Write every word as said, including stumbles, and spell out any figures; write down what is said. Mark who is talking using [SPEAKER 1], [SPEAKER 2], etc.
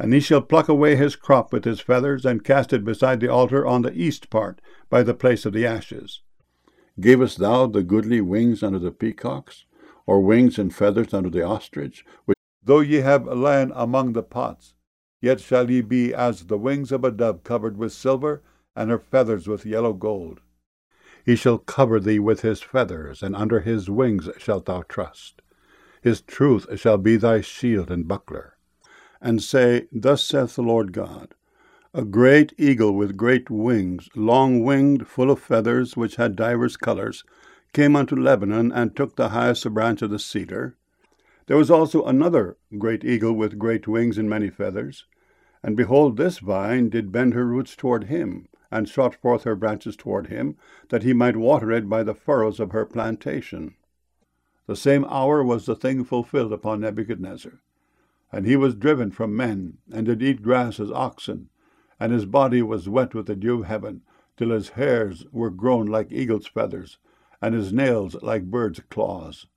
[SPEAKER 1] And he shall pluck away his crop with his feathers, and cast it beside the altar on the east part, by the place of the ashes. Gavest thou the goodly wings unto the peacocks, or wings and feathers unto the ostrich? Which, though ye have lain among the pots, yet shall ye be as the wings of a dove covered with silver, and her feathers with yellow gold. He shall cover thee with his feathers, and under his wings shalt thou trust. His truth shall be thy shield and buckler. And say, Thus saith the Lord God, A great eagle with great wings, long-winged, full of feathers, which had divers colours, came unto Lebanon, and took the highest branch of the cedar. There was also another great eagle with great wings and many feathers. And behold, this vine did bend her roots toward him, and shot forth her branches toward him, that he might water it by the furrows of her plantation. The same hour was the thing fulfilled upon Nebuchadnezzar. And he was driven from men, and did eat grass as oxen, and his body was wet with the dew of heaven, till his hairs were grown like eagle's feathers, and his nails like birds' claws.